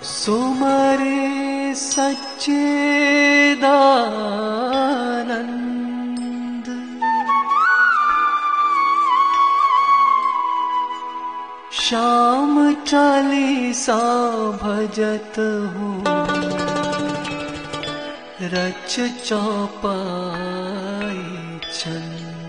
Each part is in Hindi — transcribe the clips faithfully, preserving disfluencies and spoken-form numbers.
सुमरे सच्चिदानंद श्याम चालीसा भजत हूँ रच चौपाई चंद।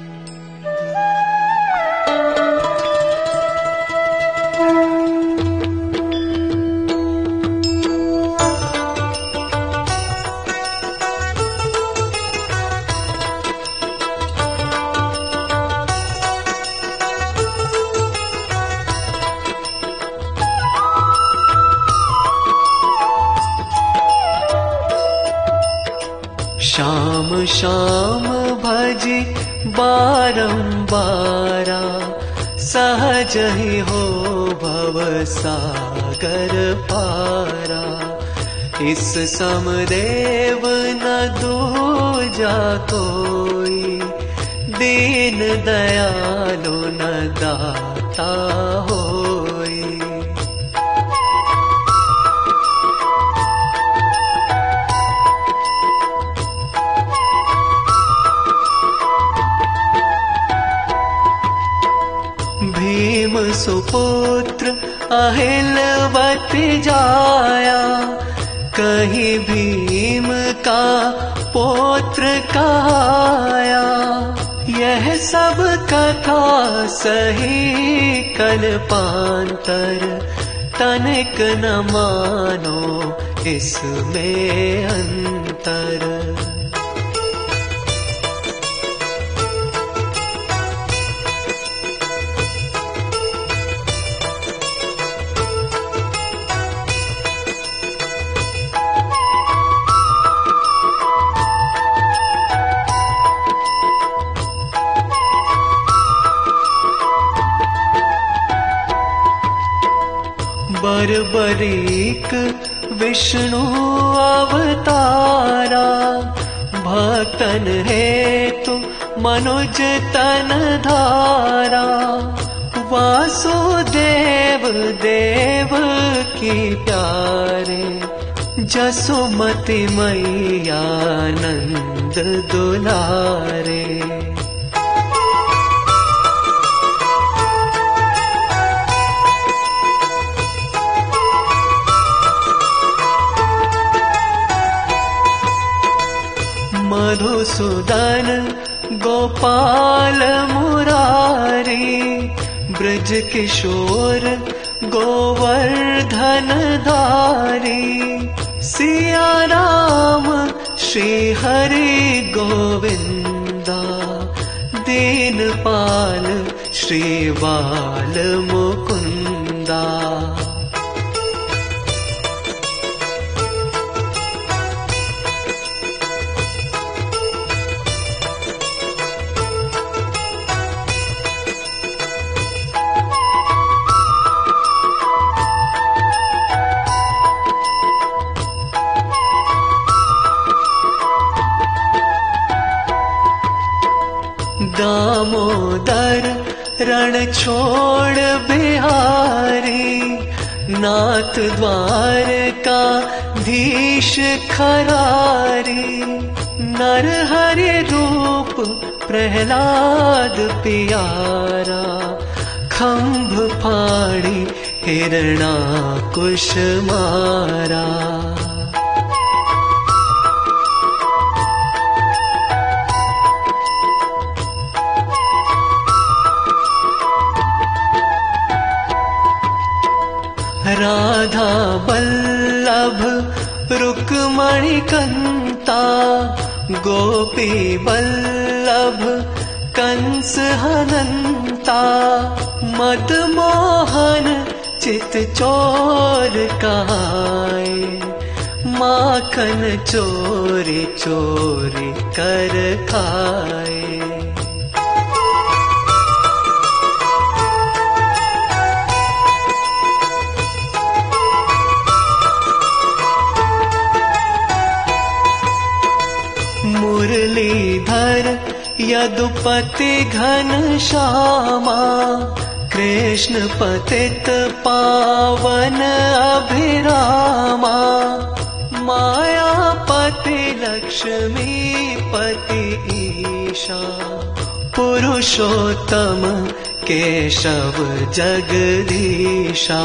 श्याम श्याम भजी बारंबारा सहज ही हो भव सागर पारा। इस समदेव न दूजा कोई दीन दयालु न दाता होई। भीम सुपुत्र अहिलवती जाया कहीं भीम का पौत्र कहाया। यह सब कथा सही कल्पांतर तनिक न मानो इसमें अंतर। बरबरीक विष्णु अवतारा भक्तन हेतु मनुज तन धारा। वासुदेव देव की प्यारे जसुमति मैया नंद दुलारे। मधुसूदन गोपाल मुरारी ब्रज किशोर गोवर्धन धारी। सिया राम श्री हरि गोविंदा दीनपाल श्री बाल मुकुंदा। दामोदर रण छोड़ बिहारी नाथ द्वारका धीश खरारी। नर हरि रूप प्रहलाद प्यारा खंभ फाड़ी हिरणाकुश मारा। राधा बल्लभ रुक्मणी कंता गोपी बल्लभ कंस हनंता। मद मोहन चित चोर कहाए माखन चोरी चोरी कर खाए। मुरलीधर यदुपति घन श्यामा कृष्ण पतित पावन अभिरामा। लक्ष्मीपति ईशा, पुरुषोत्तम केशव जगदीशा।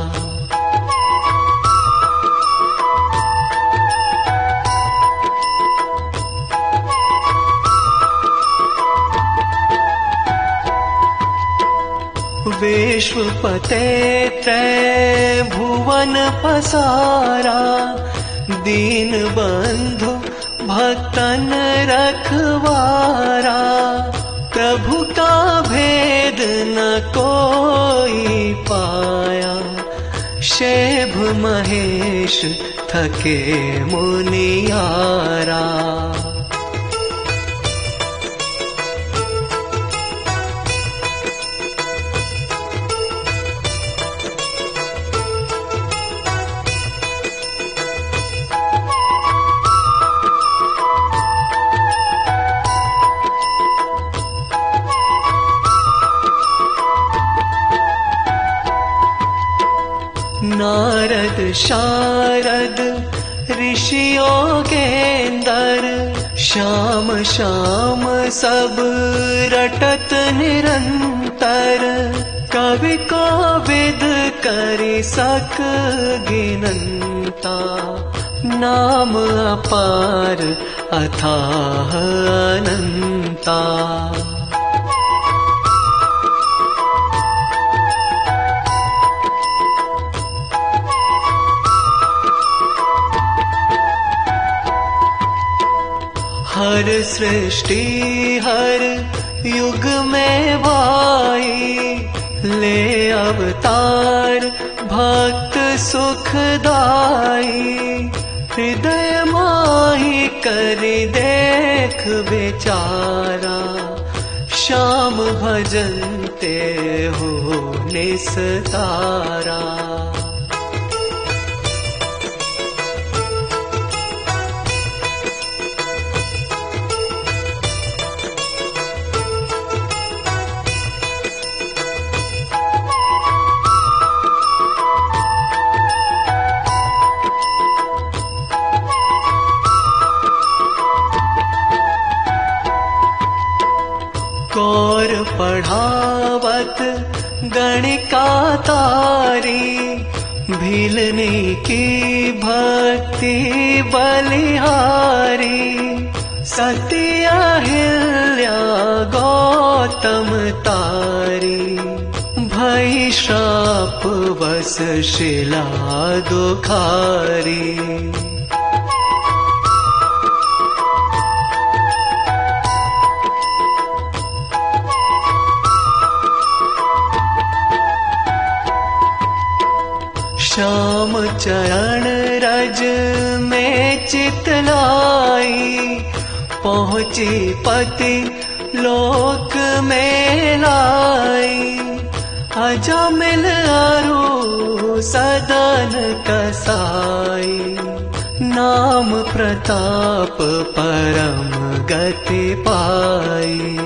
विश्वपते त्रय भुवन पसारा, दीन बंधु भक्तन रखवारा। प्रभु का भेद न कोई पाया, शेभ महेश थके मुनियारा। नारद शारद ऋषियों के अंदर, श्याम श्याम सब रटत निरंतर। कवि को विद करि सक गिनंता, नाम अपार अथाह अनंता। हर सृष्टि हर युग में भाई, ले अवतार भक्त सुखदाई। हृदय माही करि देख बेचारा, श्याम भजन ते हो निस्तारा। कौर पढ़ावत गणिका तारी, भीलनी की भक्ति बलिहारी। सती अहिल्या गौतम तारी, भई श्राप बस शिला दुखारी। श्याम चरण रज में चितलाई, पहुँची पति लोक में लाई। अजमिल अरु सदन कसाई, नाम प्रताप परम गति पाई।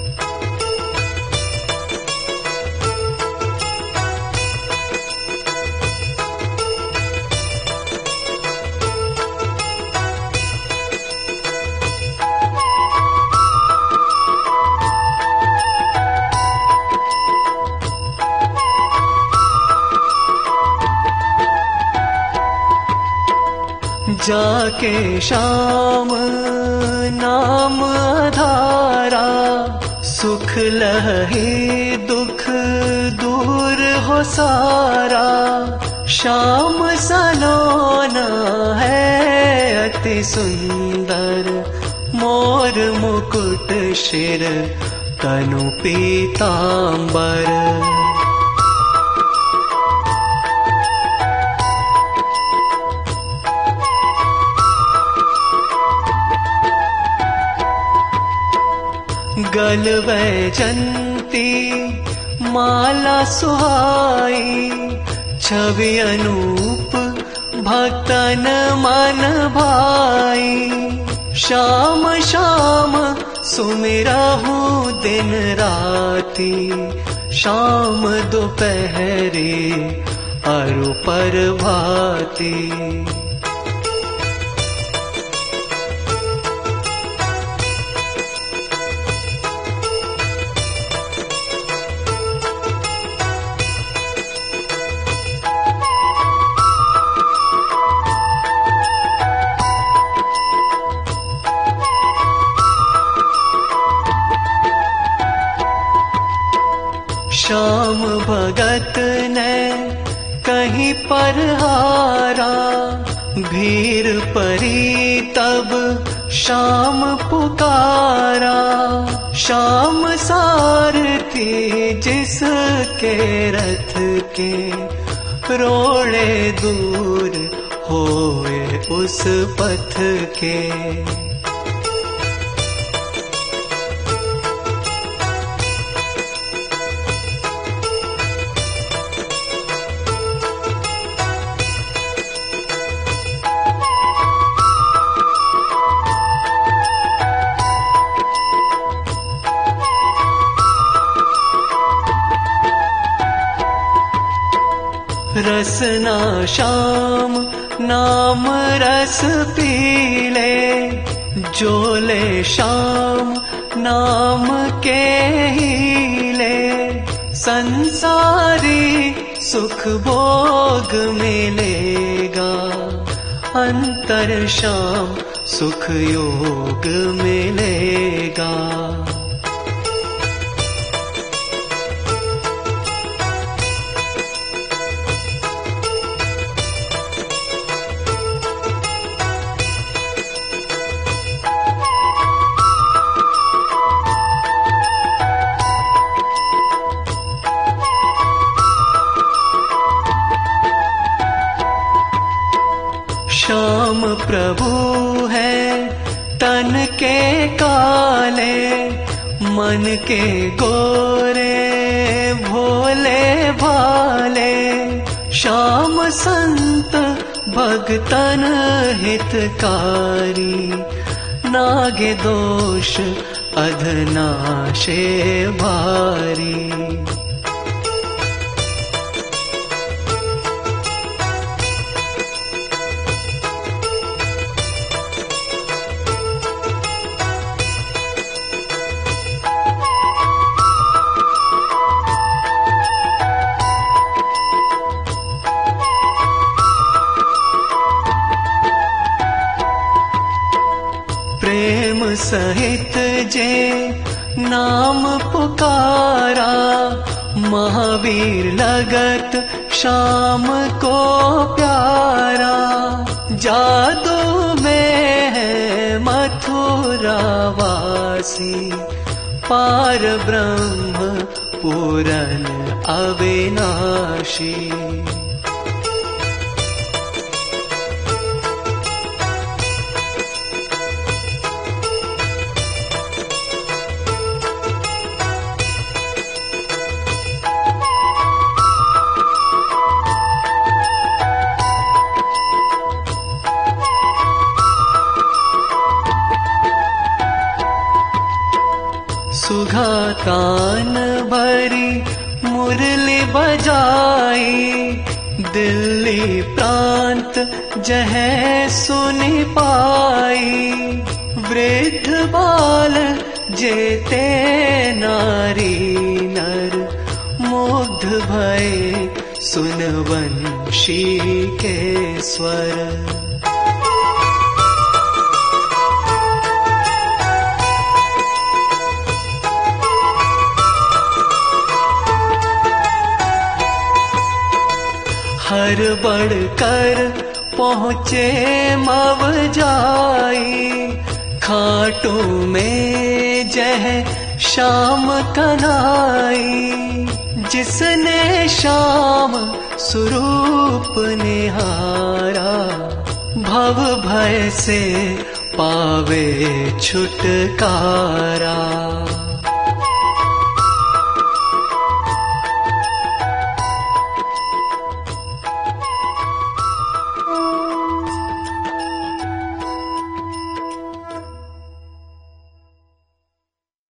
जाके श्याम नाम आधारा, सुख लहे दुख दूर हो सारा। श्याम सलोना है अति सुंदर, मोर मुकुट शिर तनु पीतांबर। गल वैजंती माला सुहाई, छवि अनूप भक्तन मन भाई। श्याम श्याम सुमिरहु दिन राती, शाम दोपहरे अरु प्रभाती। पर हारा। भीड़ परी तब श्याम पुकारा, श्याम सारथी जिसके रथ के रोड़े दूर होए उस पथ के। रसना श्याम नाम रस पीले, जोले श्याम नाम के हीले। संसारी सुख भोग मिलेगा, अंतर श्याम सुख योग मिलेगा। श्याम प्रभु है तन के काले, मन के गोरे भोले भाले। श्याम संत भगतन हितकारी, नागे दोष अधनाशे भारी। प्रेम सहित जे नाम पुकारा, महावीर लगत श्याम को प्यारा। जादू में है मथुरा वासी, पार ब्रह्म पूरन अविनाशी। सुघातान भरी मुरली बजाई, दिल्ली प्रांत जह सुनि पाई। वृद्ध बाल जेते नारी नर, मुग्ध भय सुन वंशी के स्वर। हर बढ़ कर पहुँचे मव जाई, खाटू में जह श्याम कन्हाई। जिसने श्याम स्वरूप निहारा, भव भय से पावे छुटकारा।